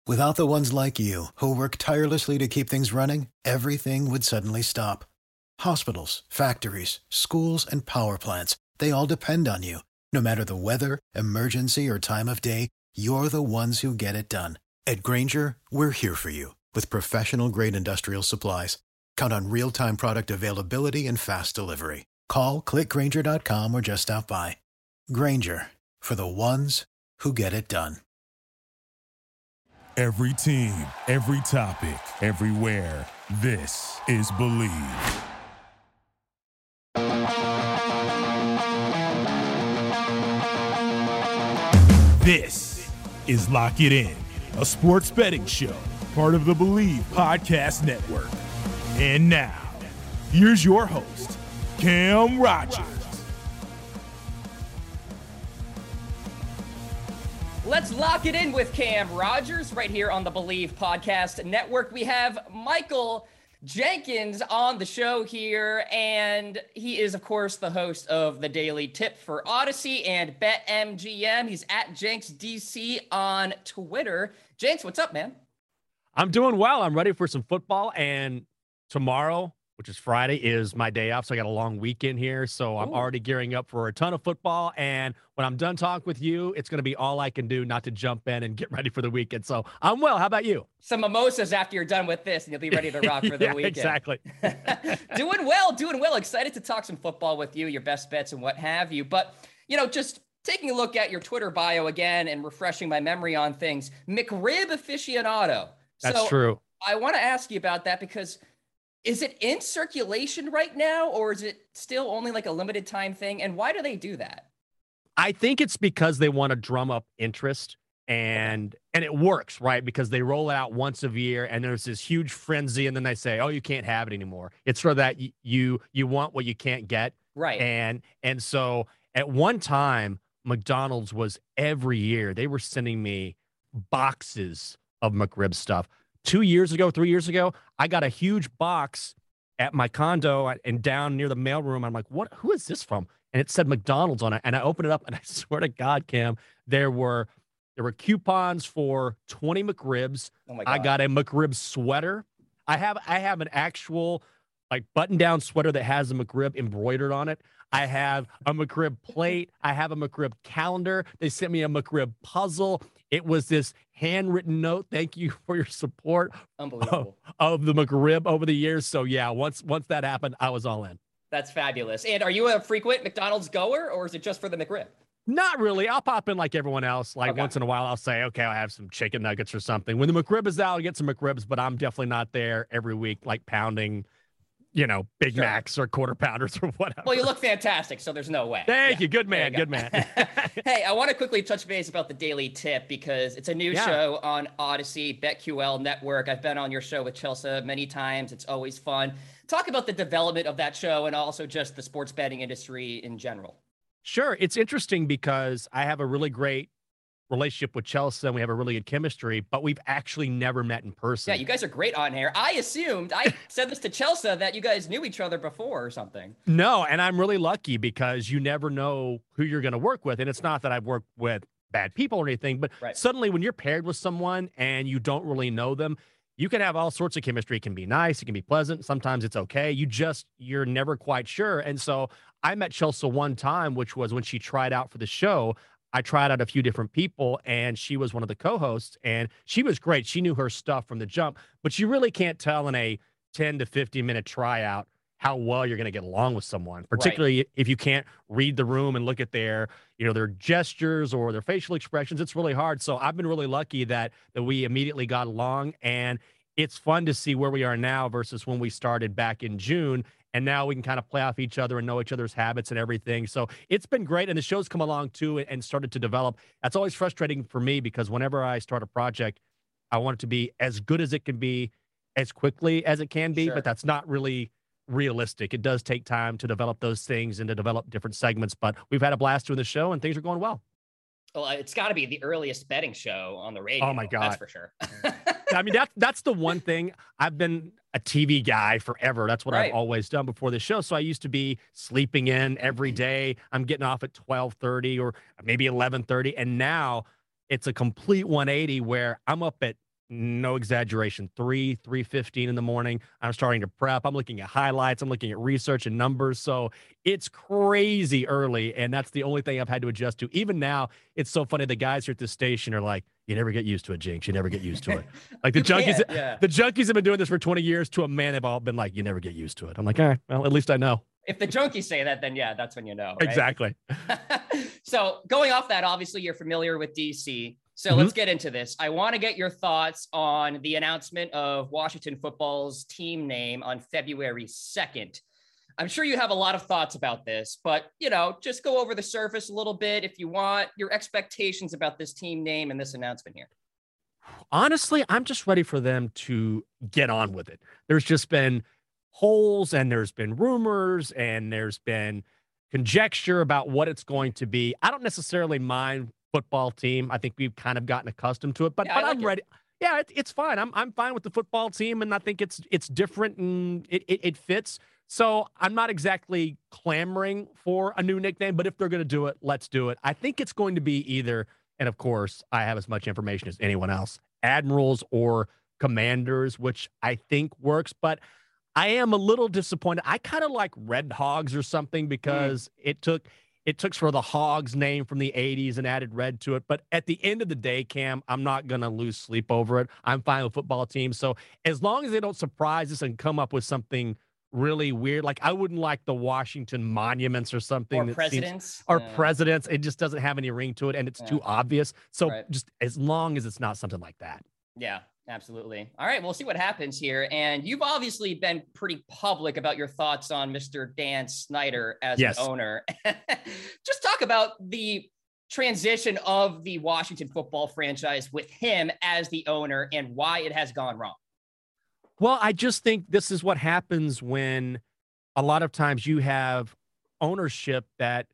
Without the ones like you, who work tirelessly to keep things running, everything would suddenly stop. Hospitals, factories, schools, and power plants, they all depend on you. No matter the weather, emergency, or time of day, you're the ones who get it done. At Grainger, we're here for you with professional-grade industrial supplies. Count on real-time product availability and fast delivery. Call, clickgrainger.com, or just stop by. Grainger, for the ones who get it done. Every team, every topic, everywhere. This is Believe. This is Lock It In, a sports betting show, part of the Believe Podcast Network. And now, here's your host, Cam Rogers. Let's lock it in with Cam Rogers right here on the Believe Podcast Network. We have Michael Jenkins on the show here, and he is, of course, the host of the Daily Tip for Odyssey and BetMGM. He's at JenksDC on Twitter. Jenks, what's up, man? I'm doing well. I'm ready for some football, and tomorrow, which is Friday, is my day off, so I got a long weekend here, so I'm already gearing up for a ton of football, and when I'm done talking with you, it's going to be all I can do not to jump in and get ready for the weekend, so I'm well. How about you? Some mimosas after you're done with this, and you'll be ready to rock for the weekend. Exactly. Doing well. Excited to talk some football with you, your best bets and what have you, but, you know, just taking a look at your Twitter bio again and refreshing my memory on things, McRib aficionado. That's true. I want to ask you about that because is it in circulation right now, or is it still only like a limited time thing? And why do they do that? I think it's because they want to drum up interest, and it works, right? Because they roll it out once a year, and there's this huge frenzy, and then they say, "Oh, you can't have it anymore." It's for that you want what you can't get, right? And so at one time, McDonald's was every year they were sending me boxes of McRib stuff. 2 years ago, 3 years ago, I got a huge box at my condo and down near the mailroom. I'm like, who is this from? And it said McDonald's on it. And I opened it up, and I swear to God, Cam, there were coupons for 20 McRibs. Oh my God. I got a McRib sweater. I have an actual like button-down sweater that has a McRib embroidered on it. I have a McRib plate. I have a McRib calendar. They sent me a McRib puzzle. It was this handwritten note. Thank you for your support of the McRib over the years. So yeah, once that happened, I was all in. That's fabulous. And are you a frequent McDonald's goer, or is it just for the McRib? Not really. I'll pop in like everyone else. Like once in a while, I'll say, okay, I'll have some chicken nuggets or something. When the McRib is out, I'll get some McRibs, but I'm definitely not there every week, like pounding, Big Macs or quarter pounders or whatever. Well, you look fantastic, so there's no way. Thank you. Good man. Good man. Hey, I want to quickly touch base about the Daily Tip because it's a new show on Odyssey, BetQL Network. I've been on your show with Chelsea many times. It's always fun. Talk about the development of that show and also just the sports betting industry in general. Sure. It's interesting because I have a really great relationship with Chelsea, and we have a really good chemistry, but we've actually never met in person. Yeah, you guys are great on air. I said this to Chelsea, that you guys knew each other before or something. No, and I'm really lucky because you never know who you're going to work with. And it's not that I've worked with bad people or anything, but suddenly when you're paired with someone and you don't really know them, you can have all sorts of chemistry. It can be nice. It can be pleasant. Sometimes it's okay. You're never quite sure. And so I met Chelsea one time, which was when she tried out for the show. I tried out a few different people, and she was one of the co-hosts, and she was great. She knew her stuff from the jump, but you really can't tell in a 10 to 15-minute tryout how well you're going to get along with someone, particularly if you can't read the room and look at their gestures or their facial expressions. It's really hard. So I've been really lucky that we immediately got along, and it's fun to see where we are now versus when we started back in June. And now we can kind of play off each other and know each other's habits and everything. So it's been great. And the show's come along too and started to develop. That's always frustrating for me because whenever I start a project, I want it to be as good as it can be, as quickly as it can be, but that's not really realistic. It does take time to develop those things and to develop different segments, but we've had a blast doing the show and things are going well. Well, it's got to be the earliest betting show on the radio. Oh my God. That's for sure. I mean, that's the one thing. I've been a TV guy forever. That's what I've always done before the show. So I used to be sleeping in every day. I'm getting off at 12:30 or maybe 11:30. And now it's a complete 180 where I'm up at no exaggeration, 3:15 in the morning. I'm starting to prep. I'm looking at highlights. I'm looking at research and numbers. So it's crazy early. And that's the only thing I've had to adjust to. Even now, it's so funny. The guys here at the station are like, you never get used to it, Jinx. You never get used to it. Like the junkies have been doing this for 20 years. To a man, they've all been like, you never get used to it. I'm like, all right, well, at least I know. If the junkies say that, then yeah, that's when you know. Right? Exactly. So going off that, obviously you're familiar with DC. So let's get into this. I want to get your thoughts on the announcement of Washington football's team name on February 2nd. I'm sure you have a lot of thoughts about this, but, just go over the surface a little bit if you want, your expectations about this team name and this announcement here. Honestly, I'm just ready for them to get on with it. There's just been holes and there's been rumors and there's been conjecture about what it's going to be. I don't necessarily mind football team. I think we've kind of gotten accustomed to it, but I'm ready. Yeah, it's fine. I'm fine with the football team, and I think it's different and it fits. So I'm not exactly clamoring for a new nickname, but if they're going to do it, let's do it. I think it's going to be either, and of course, I have as much information as anyone else, Admirals or Commanders, which I think works, but I am a little disappointed. I kind of like Red Hogs or something because it took sort of the Hogs name from the 80s and added red to it. But at the end of the day, Cam, I'm not going to lose sleep over it. I'm fine with football teams. So as long as they don't surprise us and come up with something really weird, like I wouldn't like the Washington Monuments or something. Or presidents. Presidents. It just doesn't have any ring to it, and it's too obvious. So just as long as it's not something like that. Yeah. Absolutely. All right, we'll see what happens here. And you've obviously been pretty public about your thoughts on Mr. Dan Snyder as an owner. Just talk about the transition of the Washington football franchise with him as the owner and why it has gone wrong. Well, I just think this is what happens when a lot of times you have ownership that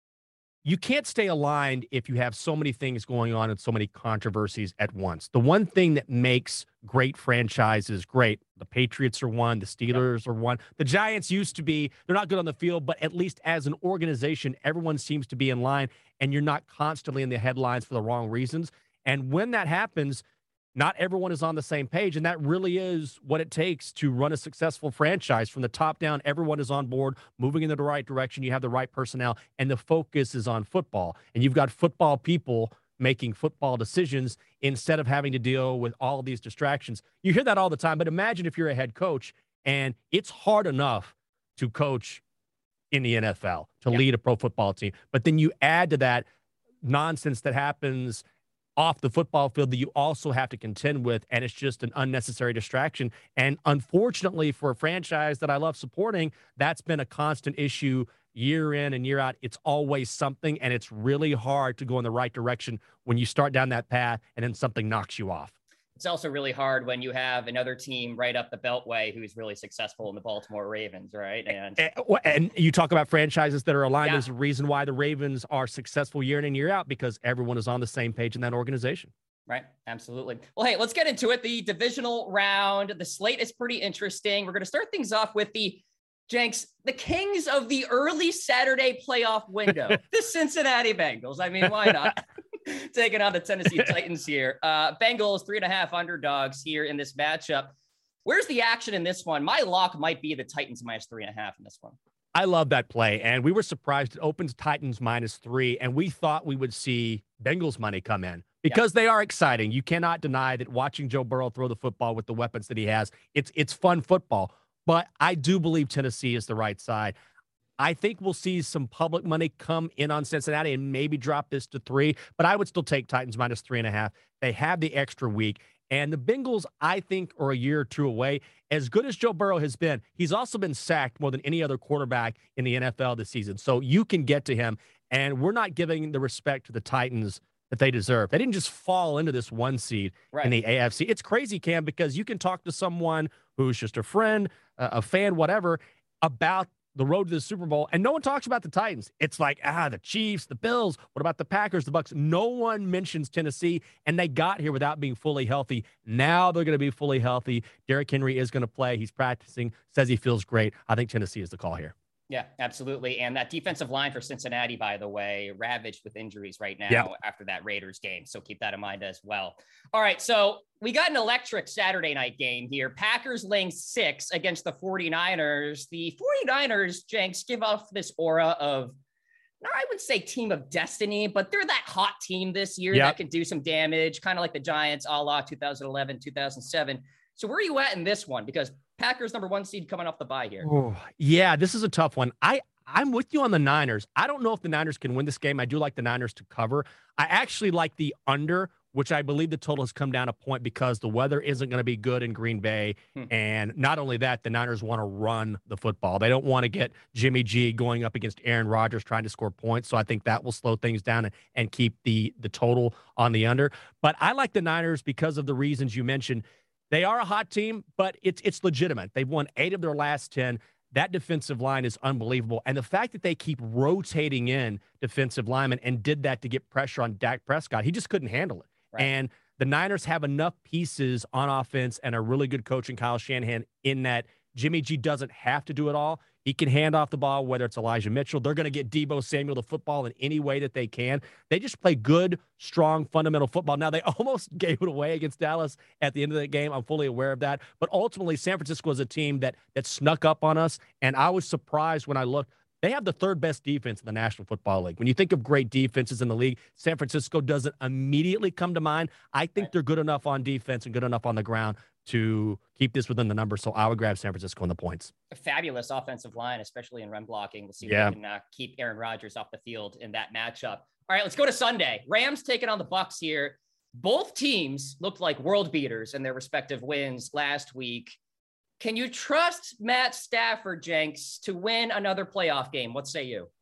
you can't stay aligned if you have so many things going on and so many controversies at once. The one thing that makes great franchises great, the Patriots are one, the Steelers are one. The Giants used to be, they're not good on the field, but at least as an organization, everyone seems to be in line and you're not constantly in the headlines for the wrong reasons. And when that happens, not everyone is on the same page, and that really is what it takes to run a successful franchise. From the top down, everyone is on board, moving in the right direction. You have the right personnel, and the focus is on football. And you've got football people making football decisions instead of having to deal with all of these distractions. You hear that all the time, but imagine if you're a head coach, and it's hard enough to coach in the NFL, to lead a pro football team. But then you add to that nonsense that happens off the football field that you also have to contend with, and it's just an unnecessary distraction. And unfortunately for a franchise that I love supporting, that's been a constant issue year in and year out. It's always something, and it's really hard to go in the right direction when you start down that path and then something knocks you off. It's also really hard when you have another team right up the beltway who's really successful in the Baltimore Ravens, right? And you talk about franchises that are aligned. There's a reason why the Ravens are successful year in and year out, because everyone is on the same page in that organization. Right. Absolutely. Well, hey, let's get into it. The divisional round, the slate is pretty interesting. We're going to start things off with the kings of the early Saturday playoff window, the Cincinnati Bengals. I mean, why not? Taking on the Tennessee Titans here. Bengals 3.5 underdogs here in this matchup. Where's the action in this one? My lock might be the Titans minus 3.5 in this one. I love that play. And we were surprised it opens Titans -3. And we thought we would see Bengals money come in because they are exciting. You cannot deny that watching Joe Burrow throw the football with the weapons that he has, it's fun football. But I do believe Tennessee is the right side. I think we'll see some public money come in on Cincinnati and maybe drop this to 3, but I would still take Titans minus 3.5. They have the extra week. And the Bengals, I think, are a year or two away. As good as Joe Burrow has been, he's also been sacked more than any other quarterback in the NFL this season. So you can get to him, and we're not giving the respect to the Titans that they deserve. They didn't just fall into this 1 seed in the AFC. It's crazy, Cam, because you can talk to someone who's just a friend, a fan, whatever, about the road to the Super Bowl, and no one talks about the Titans. It's like, the Chiefs, the Bills, what about the Packers, the Bucs? No one mentions Tennessee, and they got here without being fully healthy. Now they're going to be fully healthy. Derrick Henry is going to play. He's practicing, says he feels great. I think Tennessee is the call here. Yeah, absolutely. And that defensive line for Cincinnati, by the way, ravaged with injuries right now after that Raiders game. So keep that in mind as well. All right, so we got an electric Saturday night game here. Packers laying 6 against the 49ers. The 49ers, Jenks, give off this aura of, I would say team of destiny, but they're that hot team this year that can do some damage, kind of like the Giants a la 2011, 2007. So where are you at in this one? Because Packers #1 seed coming off the bye here. Oh, yeah, this is a tough one. I'm with you on the Niners. I don't know if the Niners can win this game. I do like the Niners to cover. I actually like the under, which I believe the total has come down a point because the weather isn't going to be good in Green Bay. And not only that, the Niners want to run the football. They don't want to get Jimmy G going up against Aaron Rodgers trying to score points. So I think that will slow things down and keep the total on the under. But I like the Niners because of the reasons you mentioned. They are a hot team, but it's legitimate. They've won 8 of their last 10. That defensive line is unbelievable. And the fact that they keep rotating in defensive linemen and did that to get pressure on Dak Prescott, he just couldn't handle it. Right. And the Niners have enough pieces on offense and a really good coach in Kyle Shanahan in that Jimmy G doesn't have to do it all. He can hand off the ball, whether it's Elijah Mitchell. They're going to get Deebo Samuel the football in any way that they can. They just play good, strong, fundamental football. Now, they almost gave it away against Dallas at the end of the game. I'm fully aware of that. But ultimately, San Francisco is a team that snuck up on us, and I was surprised when I looked. They have the 3rd best defense in the National Football League. When you think of great defenses in the league, San Francisco doesn't immediately come to mind. I think they're good enough on defense and good enough on the ground to keep this within the number. So I would grab San Francisco in the points. A fabulous offensive line, especially in run blocking. We'll see if they can keep Aaron Rodgers off the field in that matchup. All right, let's go to Sunday. Rams taking on the Bucs here. Both teams looked like world beaters in their respective wins last week. Can you trust Matt Stafford, Jenks, to win another playoff game? What say you?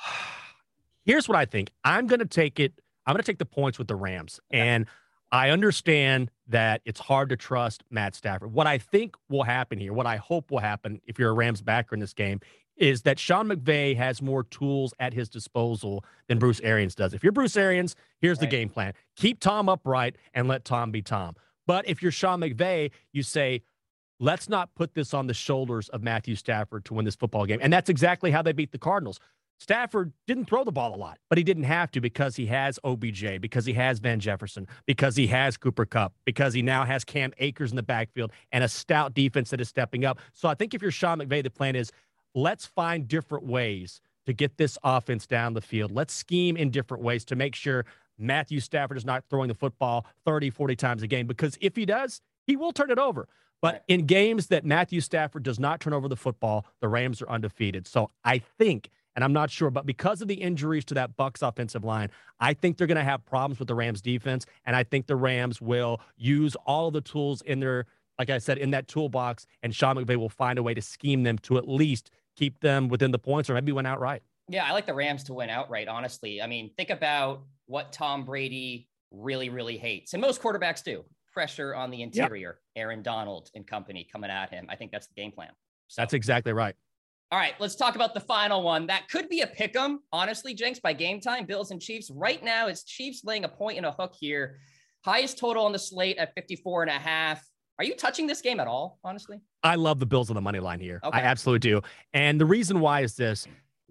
Here's what I think. I'm going to take the points with the Rams. Okay. And I understand that it's hard to trust Matt Stafford. What I think will happen here, what I hope will happen if you're a Rams backer in this game, is that Sean McVay has more tools at his disposal than Bruce Arians does. If you're Bruce Arians, here's the game plan. Keep Tom upright and let Tom be Tom. But if you're Sean McVay, you say, let's not put this on the shoulders of Matthew Stafford to win this football game. And that's exactly how they beat the Cardinals. Stafford didn't throw the ball a lot, but he didn't have to because he has OBJ, because he has Van Jefferson, because he has Cooper Kupp, because he now has Cam Akers in the backfield and a stout defense that is stepping up. So I think if you're Sean McVay, the plan is let's find different ways to get this offense down the field. Let's scheme in different ways to make sure Matthew Stafford is not throwing the football 30, 40 times a game, because if he does, he will turn it over. But in games that Matthew Stafford does not turn over the football, the Rams are undefeated. So I think, and I'm not sure, but because of the injuries to that Bucs offensive line, I think they're going to have problems with the Rams defense. And I think the Rams will use all of the tools in their, like I said, in that toolbox. And Sean McVay will find a way to scheme them to at least keep them within the points or maybe win outright. Yeah, I like the Rams to win outright, honestly. I mean, think about what Tom Brady really, really hates. And most quarterbacks do. Pressure on the interior, Aaron Donald and company coming at him. I think that's the game plan. So. That's exactly right. All right, let's talk about the final one. That could be a pick 'em, honestly, Jenks, by game time. Bills and Chiefs. Right now, it's Chiefs laying a point and a hook here. Highest total on the slate at 54.5. Are you touching this game at all, honestly? I love the Bills on the money line here. Okay. I absolutely do. And the reason why is this.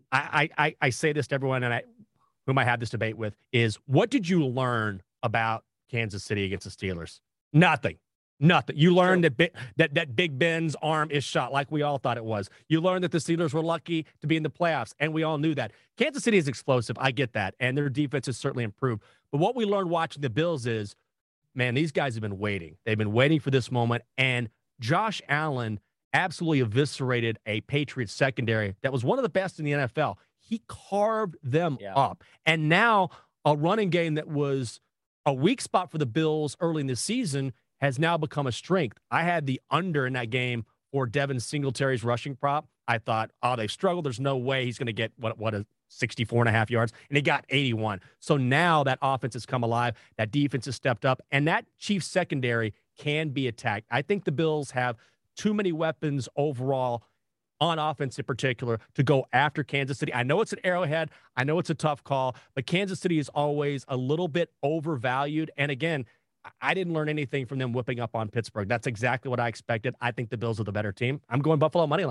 I say this to everyone whom I have this debate with is, what did you learn about Kansas City against the Steelers? Nothing. You learned that Big Ben's arm is shot like we all thought it was. You learned that the Steelers were lucky to be in the playoffs, and we all knew that. Kansas City is explosive. I get that, and their defense has certainly improved. But what we learned watching the Bills is, man, these guys have been waiting. They've been waiting for this moment, and Josh Allen absolutely eviscerated a Patriots secondary that was one of the best in the NFL. He carved them up. And now a running game that was a weak spot for the Bills early in the season has now become a strength. I had the under in that game for Devin Singletary's rushing prop. I thought, they've struggled. There's no way he's going to get what a 64.5 yards. And he got 81. So now that offense has come alive. That defense has stepped up. And that Chiefs secondary can be attacked. I think the Bills have too many weapons overall on offense in particular to go after Kansas City. I know it's an Arrowhead. I know it's a tough call, but Kansas City is always a little bit overvalued. And again, I didn't learn anything from them whipping up on Pittsburgh. That's exactly what I expected. I think the Bills are the better team. I'm going Buffalo money line.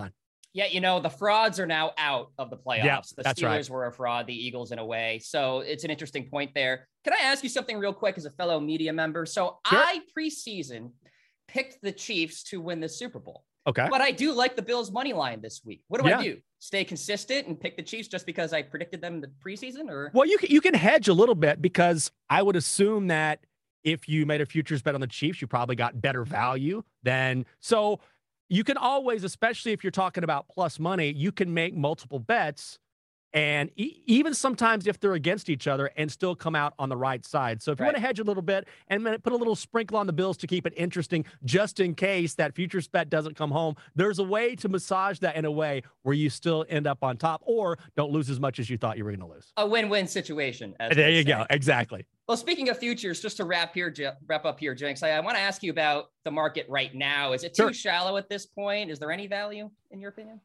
Yeah, the frauds are now out of the playoffs. Yep, the that's Steelers right. were a fraud, the Eagles in a way. So it's an interesting point there. Can I ask you something real quick as a fellow media member? So Sure. I preseason picked the Chiefs to win the Super Bowl. Okay. But I do like the Bills money line this week. What do I do? Stay consistent and pick the Chiefs just because I predicted them in the preseason? Or well, you can hedge a little bit, because I would assume that if you made a futures bet on the Chiefs, you probably got better value than so. You can always, especially if you're talking about plus money, you can make multiple bets, and even sometimes if they're against each other, and still come out on the right side. So if you want to hedge a little bit and put a little sprinkle on the Bills to keep it interesting, just in case that futures bet doesn't come home, there's a way to massage that in a way where you still end up on top or don't lose as much as you thought you were going to lose. A win-win situation. There you go. Exactly. Well, speaking of futures, just to wrap up here, Jenks, I want to ask you about the market right now. Is it too shallow at this point? Is there any value in your opinion?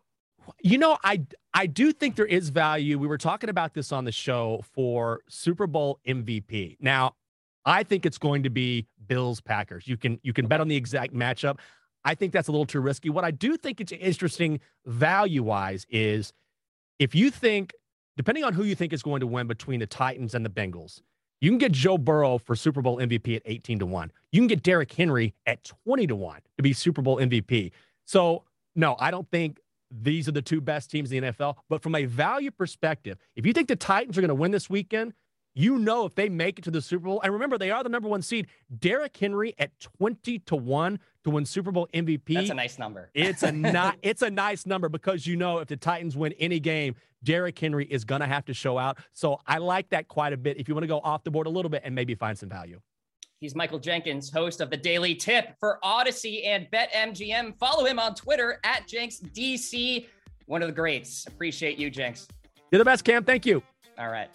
I do think there is value. We were talking about this on the show for Super Bowl MVP. Now, I think it's going to be Bills Packers. You can bet on the exact matchup. I think that's a little too risky. What I do think it's interesting value-wise is if you think, depending on who you think is going to win between the Titans and the Bengals, you can get Joe Burrow for Super Bowl MVP at 18-1. You can get Derrick Henry at 20-1 to be Super Bowl MVP. So, no, I don't think these are the two best teams in the NFL. But from a value perspective, if you think the Titans are going to win this weekend, if they make it to the Super Bowl, and remember, they are the number one seed, Derrick Henry at 20-1 to win Super Bowl MVP. That's a nice number. It's a nice number, because if the Titans win any game, Derrick Henry is going to have to show out. So I like that quite a bit if you want to go off the board a little bit and maybe find some value. He's Michael Jenkins, host of the Daily Tip for Odyssey and BetMGM. Follow him on Twitter at JenksDC. One of the greats. Appreciate you, Jenks. You're the best, Cam. Thank you. All right.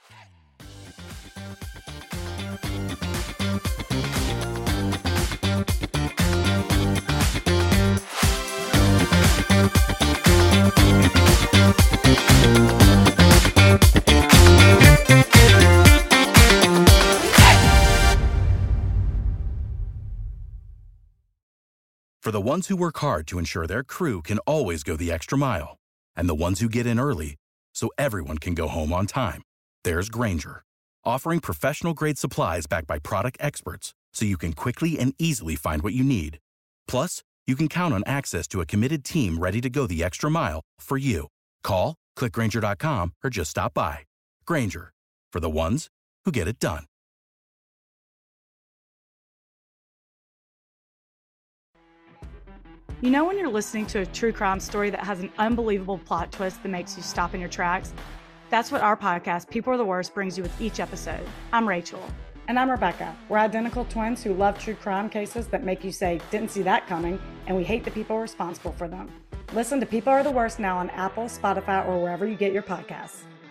For the ones who work hard to ensure their crew can always go the extra mile, and the ones who get in early so everyone can go home on time, there's Grainger, offering professional-grade supplies backed by product experts so you can quickly and easily find what you need. Plus, you can count on access to a committed team ready to go the extra mile for you. Call, click Grainger.com, or just stop by. Grainger, for the ones who get it done. You know when you're listening to a true crime story that has an unbelievable plot twist that makes you stop in your tracks? That's what our podcast, People Are the Worst, brings you with each episode. I'm Rachel. And I'm Rebecca. We're identical twins who love true crime cases that make you say, didn't see that coming, and we hate the people responsible for them. Listen to People Are the Worst now on Apple, Spotify, or wherever you get your podcasts.